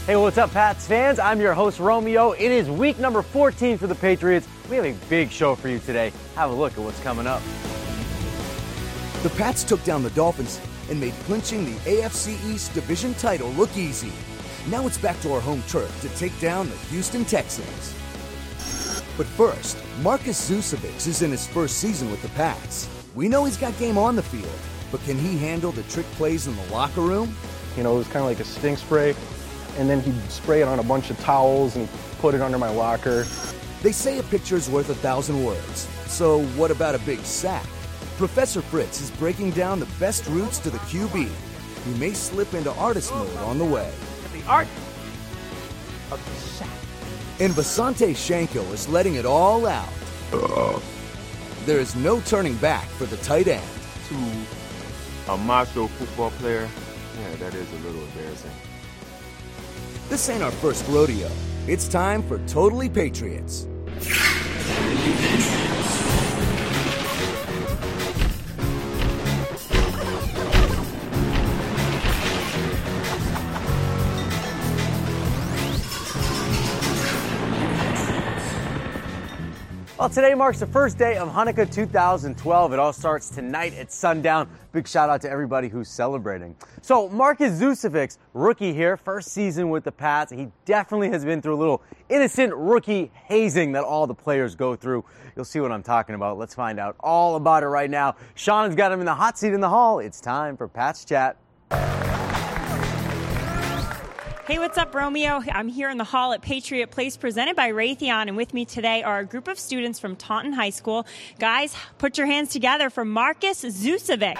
Hey, what's up, Pats fans? I'm your host, Romeo. It is week number 14 for the Patriots. We have a big show for you today. Have a look at what's coming up. The Pats took down the Dolphins and made clinching the AFC East division title look easy. Now it's back to our home turf to take down the Houston Texans. But first, Marcus Zusevic is in his first season with the Pats. We know he's got game on the field, but can he handle the trick plays in the locker room? You know, it was kind of like a stink spray, and then he'd spray it on a bunch of towels and put it under my locker. They say a picture's worth 1,000 words. So what about a big sack? Professor Fritz is breaking down the best routes to the QB, who may slip into artist mode on the way. The art of the sack. And Vasante Shanko is letting it all out. There is no turning back for the tight end. To a macho football player, yeah, that is a little embarrassing. This ain't our first rodeo. It's time for Totally Patriots. Well, today marks the first day of Hanukkah 2012. It all starts tonight at sundown. Big shout out to everybody who's celebrating. So Marcus Zusevic, rookie here, first season with the Pats. He definitely has been through a little innocent rookie hazing that all the players go through. You'll see what I'm talking about. Let's find out all about it right now. Sean's got him in the hot seat in the hall. It's time for Pats Chat. Hey, what's up, Romeo? I'm here in the hall at Patriot Place presented by Raytheon, and with me today are a group of students from Taunton High School. Guys, put your hands together for Marcus Zusevic.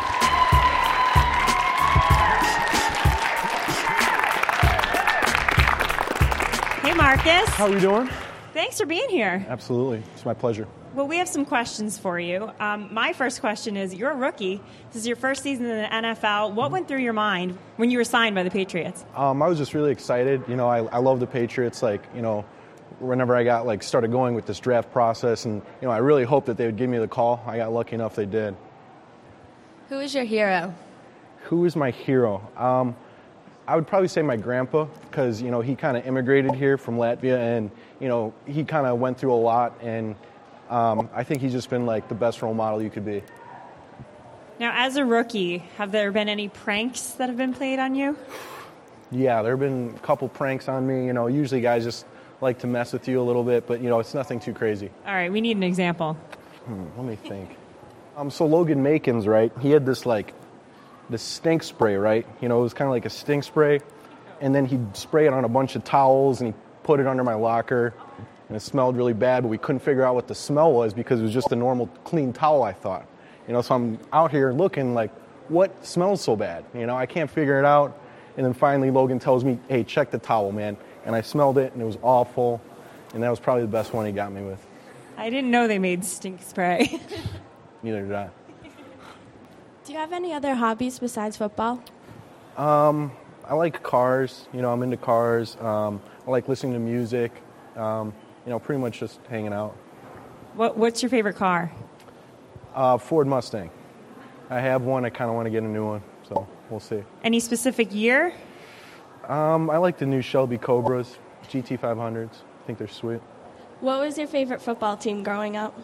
Hey, Marcus. How are you doing? Thanks for being here. Absolutely. It's my pleasure. Well, we have some questions for you. My first question is, you're a rookie. This is your first season in the NFL. What went through your mind when you were signed by the Patriots? I was just really excited. You know, I love the Patriots. Like, you know, whenever I got, started going with this draft process, and, you know, I really hoped that they would give me the call. I got lucky enough they did. Who is your hero? Who is my hero? I would probably say my grandpa, because, you know, he kind of immigrated here from Latvia, and, you know, he kind of went through a lot, and I think he's just been like the best role model you could be. Now, as a rookie, have there been any pranks that have been played on you? Yeah, there have been a couple pranks on me. You know, usually guys just like to mess with you a little bit, but, you know, it's nothing too crazy. All right, we need an example. Let me think. So Logan Makins, right, he had this stink spray, right? You know, it was kind of like a stink spray, and then he'd spray it on a bunch of towels, and he put it under my locker. And it smelled really bad, but we couldn't figure out what the smell was because it was just a normal clean towel, I thought. You know, so I'm out here looking like, what smells so bad? You know, I can't figure it out. And then finally Logan tells me, hey, check the towel, man. And I smelled it, and it was awful. And that was probably the best one he got me with. I didn't know they made stink spray. Neither did I. Do you have any other hobbies besides football? I like cars. You know, I'm into cars. I like listening to music. You know, pretty much just hanging out. What's your favorite car? Ford Mustang. I have one. I kind of want to get a new one, so we'll see. Any specific year? I like the new Shelby Cobras, GT500s. I think they're sweet. What was your favorite football team growing up?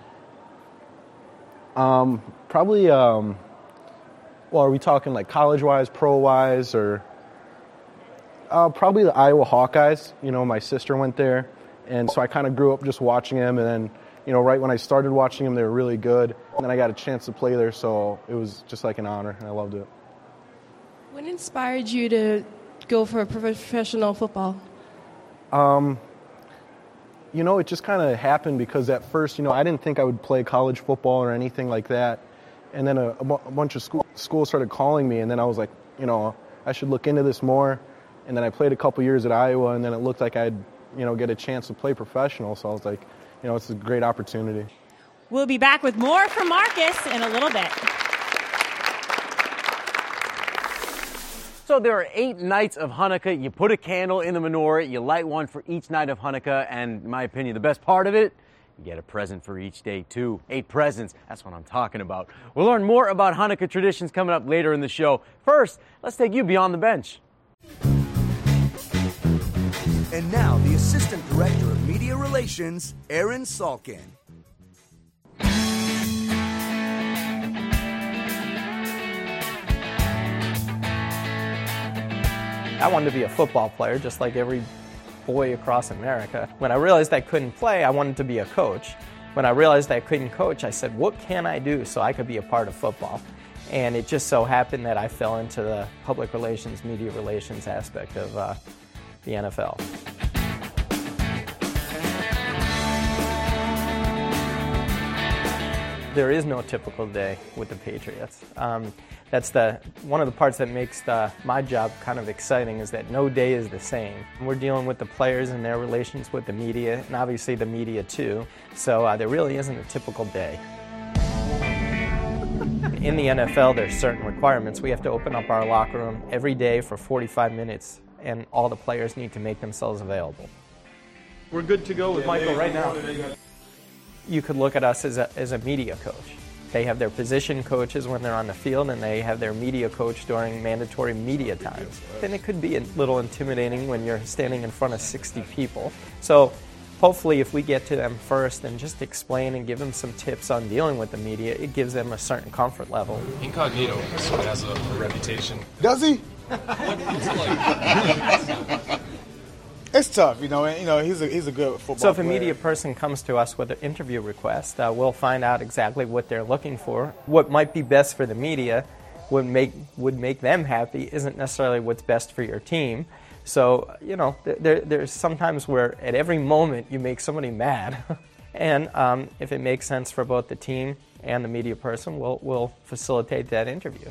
Probably, well, are we talking like college-wise, pro-wise, or... probably the Iowa Hawkeyes. You know, my sister went there, and so I kind of grew up just watching them, and then, you know, right when I started watching them, they were really good, and then I got a chance to play there, so it was just like an honor, and I loved it. What inspired you to go for professional football? You know, it just kind of happened because at first, you know, I didn't think I would play college football or anything like that, and then a bunch of schools started calling me, and then I was like, you know, I should look into this more. And then I played a couple years at Iowa, and then it looked like I'd, you know, get a chance to play professional. So I was like, you know, it's a great opportunity. We'll be back with more from Marcus in a little bit. So there are 8 nights of Hanukkah. You put a candle in the menorah. You light one for each night of Hanukkah. And in my opinion, the best part of it, you get a present for each day, too. 8 presents. That's what I'm talking about. We'll learn more about Hanukkah traditions coming up later in the show. First, let's take you beyond the bench. And now, the Assistant Director of Media Relations, Aaron Salkin. I wanted to be a football player, just like every boy across America. When I realized I couldn't play, I wanted to be a coach. When I realized I couldn't coach, I said, what can I do so I could be a part of football? And it just so happened that I fell into the public relations, media relations aspect of the NFL. There is no typical day with the Patriots. That's one of the parts that makes my job kind of exciting, is that no day is the same. We're dealing with the players and their relations with the media, and obviously the media too. So there really isn't a typical day. In the NFL, there's certain requirements. We have to open up our locker room every day for 45 minutes, and all the players need to make themselves available. We're good to go with Michael right now. You could look at us as a media coach. They have their position coaches when they're on the field, and they have their media coach during mandatory media times. And it could be a little intimidating when you're standing in front of 60 people. So hopefully if we get to them first and just explain and give them some tips on dealing with the media, it gives them a certain comfort level. Incognito sort of has a reputation. Does he? It's tough, you know. He's a good football player. So if a media person comes to us with an interview request, we'll find out exactly what they're looking for. What might be best for the media would make them happy isn't necessarily what's best for your team. So, there's sometimes where at every moment you make somebody mad. And if it makes sense for both the team and the media person, we'll facilitate that interview.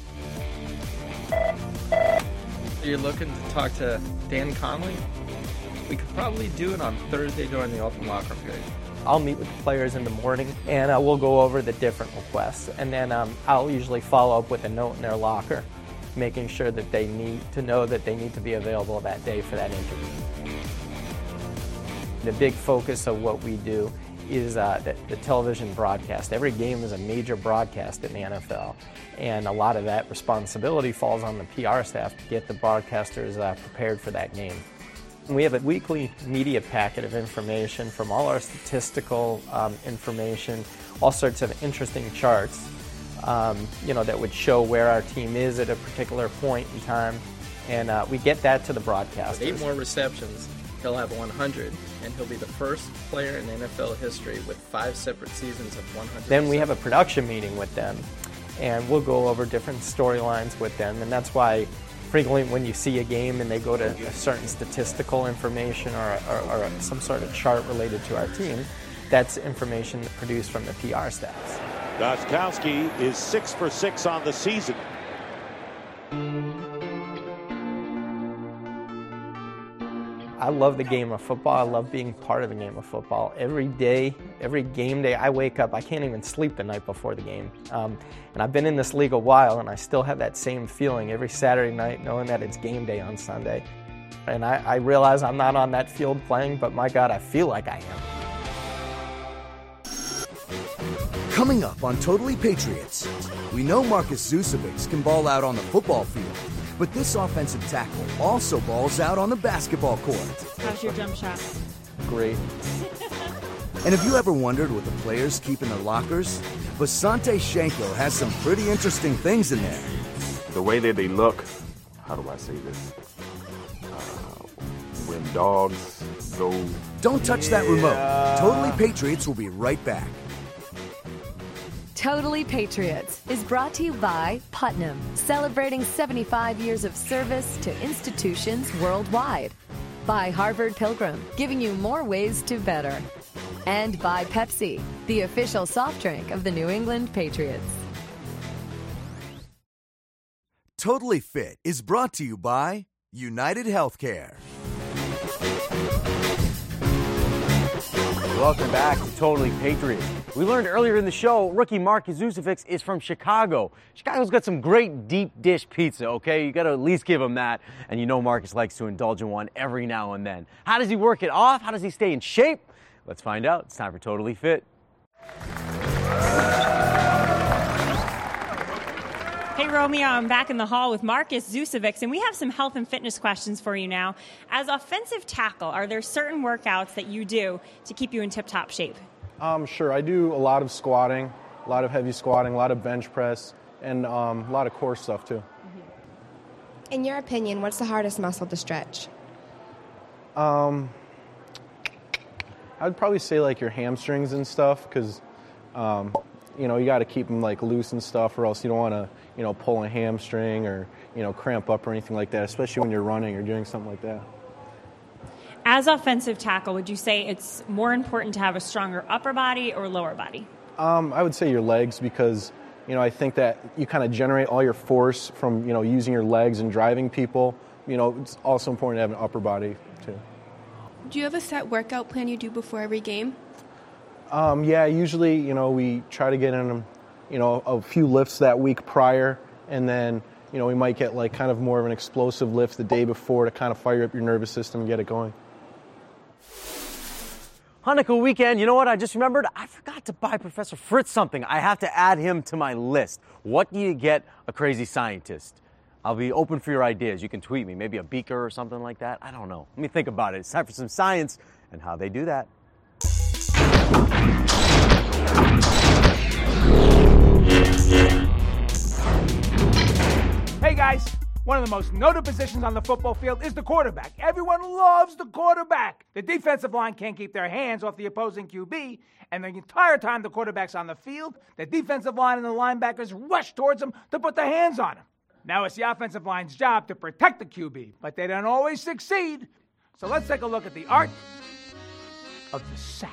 You're looking to talk to Dan Conley? We could probably do it on Thursday during the open locker period. I'll meet with the players in the morning, and we'll go over the different requests. And then I'll usually follow up with a note in their locker, making sure that they need to know that they need to be available that day for that interview. The big focus of what we do is the television broadcast. Every game is a major broadcast in the NFL, and a lot of that responsibility falls on the PR staff to get the broadcasters prepared for that game. We have a weekly media packet of information from all our statistical information, all sorts of interesting charts, that would show where our team is at a particular point in time, and we get that to the broadcasters. With 8 more receptions, he'll have 100, and he'll be the first player in NFL history with 5 separate seasons of 100. Then we have a production meeting with them, and we'll go over different storylines with them, and that's why frequently when you see a game and they go to a certain statistical information or some sort of chart related to our team, that's information produced from the PR staffs. Gostkowski is 6 for 6 on the season. I love the game of football. I love being part of the game of football. Every day, every game day, I wake up, I can't even sleep the night before the game. And I've been in this league a while, and I still have that same feeling every Saturday night knowing that it's game day on Sunday. And I realize I'm not on that field playing, but my God, I feel like I am. Coming up on Totally Patriots, we know Marcus Zusevic can ball out on the football field, but this offensive tackle also balls out on the basketball court. How's your jump shot? Great. And have you ever wondered what the players keep in their lockers? Basante Shanko has some pretty interesting things in there. The way that they look, how do I say this? When dogs go... Don't touch that remote. Totally Patriots will be right back. Totally Patriots is brought to you by Putnam, celebrating 75 years of service to institutions worldwide. By Harvard Pilgrim, giving you more ways to better. And by Pepsi, the official soft drink of the New England Patriots. Totally Fit is brought to you by United Healthcare. Welcome back to Totally Patriots. We learned earlier in the show, rookie Marcus Zusevic is from Chicago. Chicago's got some great deep dish pizza, okay? You got to at least give him that. And you know Marcus likes to indulge in one every now and then. How does he work it off? How does he stay in shape? Let's find out. It's time for Totally Fit. Hey, Romeo, I'm back in the hall with Marcus Zusevic, and we have some health and fitness questions for you now. As offensive tackle, are there certain workouts that you do to keep you in tip-top shape? Sure. I do a lot of squatting, a lot of heavy squatting, a lot of bench press, and a lot of core stuff, too. In your opinion, what's the hardest muscle to stretch? I'd probably say, like, your hamstrings and stuff, because, you got to keep them, like, loose and stuff, or else you don't want to, pull a hamstring or, cramp up or anything like that, especially when you're running or doing something like that. As offensive tackle, would you say it's more important to have a stronger upper body or lower body? I would say your legs, because, I think that you kind of generate all your force from, using your legs and driving people. It's also important to have an upper body, too. Do you have a set workout plan you do before every game? Yeah, usually, we try to get in, a few lifts that week prior, and then, we might get like kind of more of an explosive lift the day before to kind of fire up your nervous system and get it going. Hanukkah weekend, you know what? I just remembered I forgot to buy Professor Fritz something. I have to add him to my list. What do you get a crazy scientist? I'll be open for your ideas. You can tweet me, maybe a beaker or something like that. I don't know. Let me think about it. It's time for some science and how they do that. Hey guys, one of the most noted positions on the football field is the quarterback. Everyone loves the quarterback. The defensive line can't keep their hands off the opposing QB, and the entire time the quarterback's on the field, the defensive line and the linebackers rush towards him to put their hands on him. Now it's the offensive line's job to protect the QB, but they don't always succeed. So let's take a look at the art of the sack.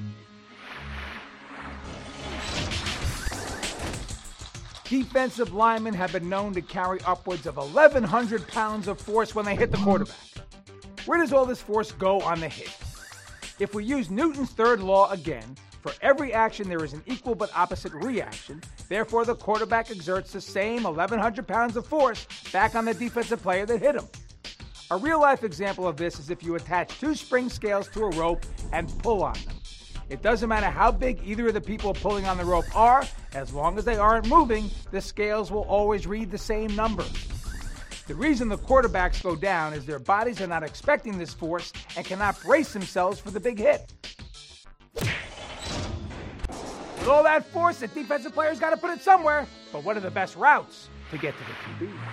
Defensive linemen have been known to carry upwards of 1,100 pounds of force when they hit the quarterback. Where does all this force go on the hit? If we use Newton's third law again, for every action there is an equal but opposite reaction. Therefore, the quarterback exerts the same 1,100 pounds of force back on the defensive player that hit him. A real-life example of this is if you attach two spring scales to a rope and pull on them. It doesn't matter how big either of the people pulling on the rope are, as long as they aren't moving, the scales will always read the same number. The reason the quarterbacks go down is their bodies are not expecting this force and cannot brace themselves for the big hit. With all that force, the defensive player's got to put it somewhere. But what are the best routes to get to the QB?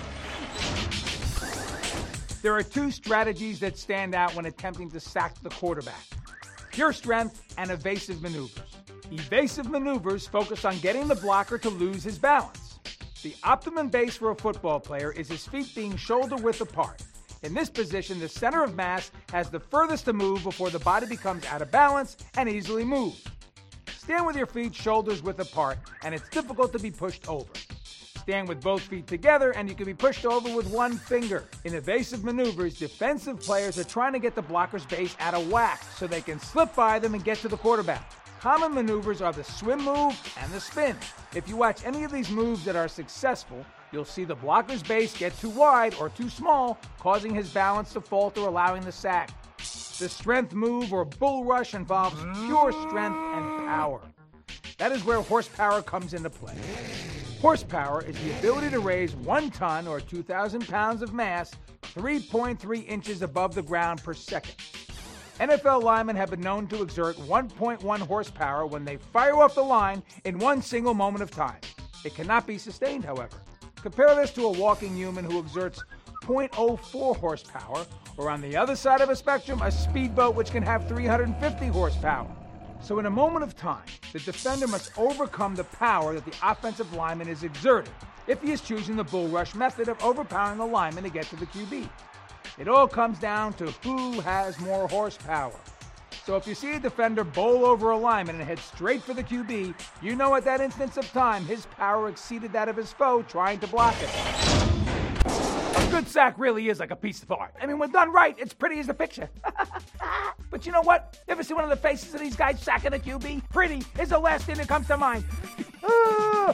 There are two strategies that stand out when attempting to sack the quarterback: pure strength and evasive maneuvers. Evasive maneuvers focus on getting the blocker to lose his balance. The optimum base for a football player is his feet being shoulder width apart. In this position, the center of mass has the furthest to move before the body becomes out of balance and easily moved. Stand with your feet shoulders width apart, and it's difficult to be pushed over. Stand with both feet together, and you can be pushed over with one finger. In evasive maneuvers, defensive players are trying to get the blocker's base out of whack so they can slip by them and get to the quarterback. Common maneuvers are the swim move and the spin. If you watch any of these moves that are successful, you'll see the blocker's base get too wide or too small, causing his balance to falter, allowing the sack. The strength move or bull rush involves pure strength and power. That is where horsepower comes into play. Horsepower is the ability to raise 1 ton or 2,000 pounds of mass 3.3 inches above the ground per second. NFL linemen have been known to exert 1.1 horsepower when they fire off the line in one single moment of time. It cannot be sustained, however. Compare this to a walking human who exerts 0.04 horsepower, or on the other side of a spectrum, a speedboat which can have 350 horsepower. So in a moment of time, the defender must overcome the power that the offensive lineman is exerting if he is choosing the bull rush method of overpowering the lineman to get to the QB. It all comes down to who has more horsepower. So if you see a defender bowl over a lineman and head straight for the QB, you know at that instance of time his power exceeded that of his foe trying to block it. A good sack really is like a piece of art. I mean, when done right, it's pretty as a picture. But you know what? You ever see one of the faces of these guys sacking a QB? Pretty is the last thing that comes to mind. Oh,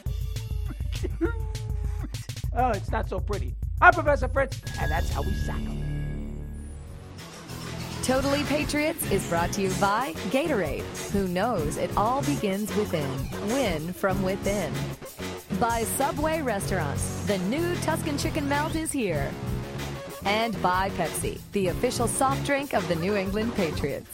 it's not so pretty. I'm Professor Fritz, and that's how we sack them. Totally Patriots is brought to you by Gatorade, who knows it all begins within. Win from within. By Subway Restaurants, the new Tuscan chicken melt is here. And by Pepsi, the official soft drink of the New England Patriots.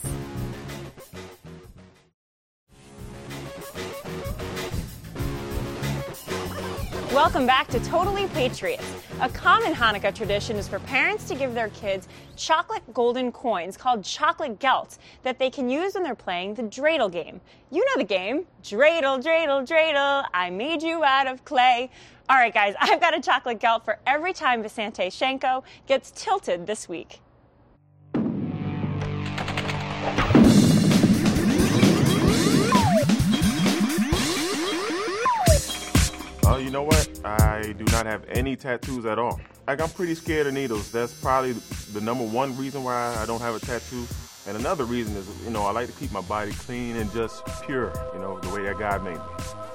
Welcome back to Totally Patriots. A common Hanukkah tradition is for parents to give their kids chocolate golden coins called chocolate gelt that they can use when they're playing the dreidel game. You know the game. Dreidel, dreidel, dreidel, I made you out of clay. All right, guys, I've got a chocolate gelt for every time Visanthe Shiancoe gets tilted this week. You know what? I do not have any tattoos at all. Like, I'm pretty scared of needles. That's probably the number one reason why I don't have a tattoo. And another reason is, I like to keep my body clean and just pure, the way that God made me.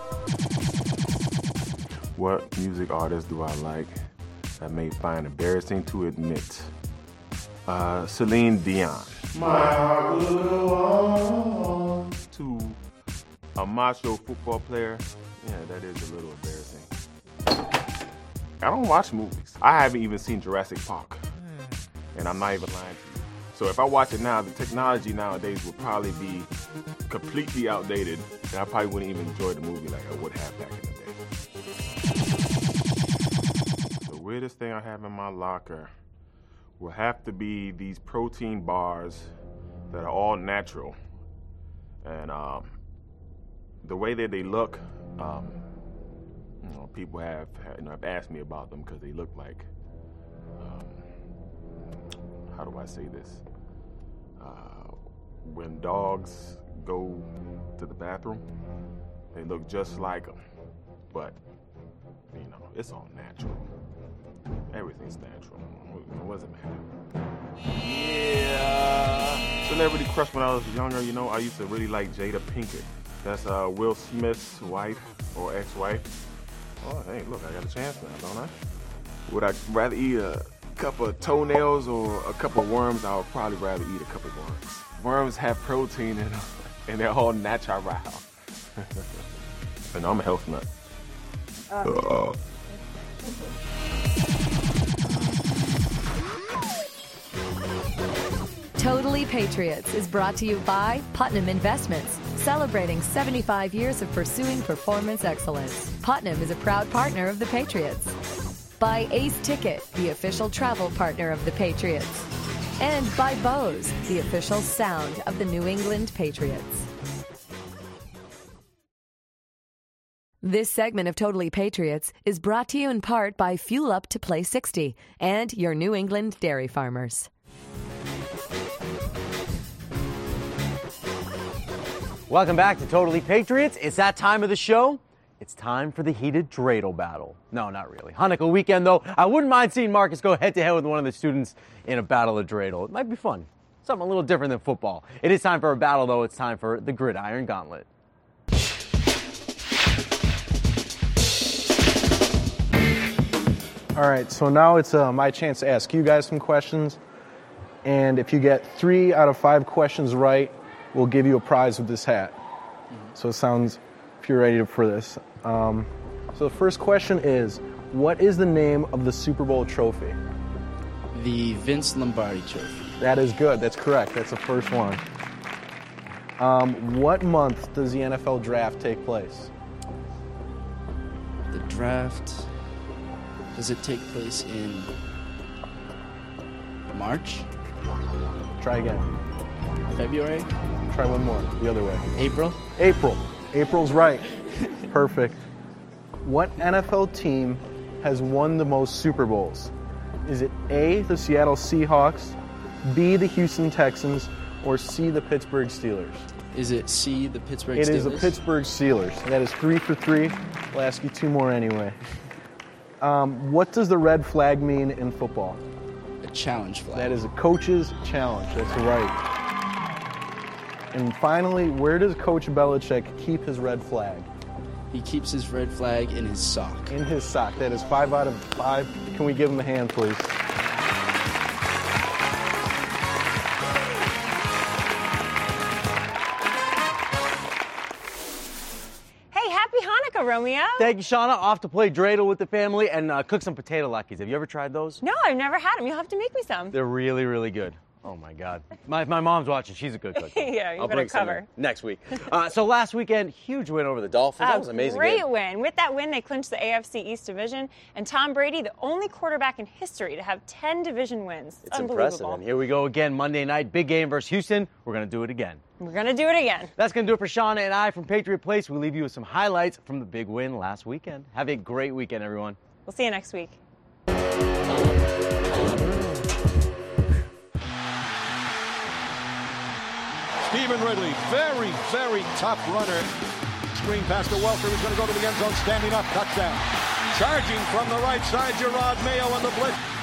What music artist do I like that may find embarrassing to admit? Celine Dion. My heart will go on. To a macho football player. Yeah, that is a little embarrassing. I don't watch movies. I haven't even seen Jurassic Park. And I'm not even lying to you. So if I watch it now, the technology nowadays would probably be completely outdated. And I probably wouldn't even enjoy the movie like I would have back in the day. The weirdest thing I have in my locker will have to be these protein bars that are all natural. And the way that they look, people have asked me about them because they look like, how do I say this? When dogs go to the bathroom, they look just like them, but it's all natural. Everything's natural. What does it matter? Yeah. Celebrity crush when I was younger, I used to really like Jada Pinkett. That's Will Smith's wife or ex-wife. Oh, hey, look, I got a chance now, don't I? Would I rather eat a couple of toenails or a couple of worms? I would probably rather eat a couple of worms. Worms have protein in them, and they're all natural. And I'm a health nut. Totally Patriots is brought to you by Putnam Investments, celebrating 75 years of pursuing performance excellence. Putnam is a proud partner of the Patriots. By Ace Ticket, the official travel partner of the Patriots. And by Bose, the official sound of the New England Patriots. This segment of Totally Patriots is brought to you in part by Fuel Up to Play 60 and your New England dairy farmers. Welcome back to Totally Patriots. It's that time of the show. It's time for the heated dreidel battle. No, not really. Hanukkah weekend, though. I wouldn't mind seeing Marcus go head-to-head with one of the students in a battle of dreidel. It might be fun. Something a little different than football. It is time for a battle, though. It's time for the Gridiron Gauntlet. All right, so now it's my chance to ask you guys some questions. And if you get 3 out of 5 questions right, we'll give you a prize with this hat. So it sounds, if you're ready for this. So the first question is, what is the name of the Super Bowl trophy? The Vince Lombardi Trophy. That is good. That's correct. That's the first one. What month does the NFL draft take place? The draft, does it take place in March? Try again. February? Try one more, the other way. April? April's right. Perfect. What NFL team has won the most Super Bowls? Is it A, the Seattle Seahawks, B, the Houston Texans, or C, the Pittsburgh Steelers? Is it C, the Pittsburgh Steelers? It is the Pittsburgh Steelers. That is 3 for 3. We'll ask you 2 more anyway. What does the red flag mean in football? A challenge flag. That is a coach's challenge. That's right. And finally, where does Coach Belichick keep his red flag? He keeps his red flag in his sock. In his sock. That is 5 out of 5. Can we give him a hand, please? Romeo. Thank you, Shauna. Off to play dreidel with the family and cook some potato latkes. Have you ever tried those? No, I've never had them. You'll have to make me some. They're really, really good. Oh, my God. My mom's watching. She's a good cook. Yeah, you I'll better bring some cover. next week. So last weekend, huge win over the Dolphins. That was an amazing Great game. win. With that win, they clinched the AFC East Division, and Tom Brady, the only quarterback in history to have 10 division wins. It's unbelievable. impressive. And here we go again, Monday night, big game versus Houston. We're going to do it again. We're going to do it again. That's going to do it for Shauna and I from Patriot Place. We leave you with some highlights from the big win last weekend. Have a great weekend, everyone. We'll see you next week. Stephen Ridley, very, very tough runner. Screen pass to Welker, who's going to go to the end zone, standing up, touchdown. Charging from the right side, Gerard Mayo on the blitz.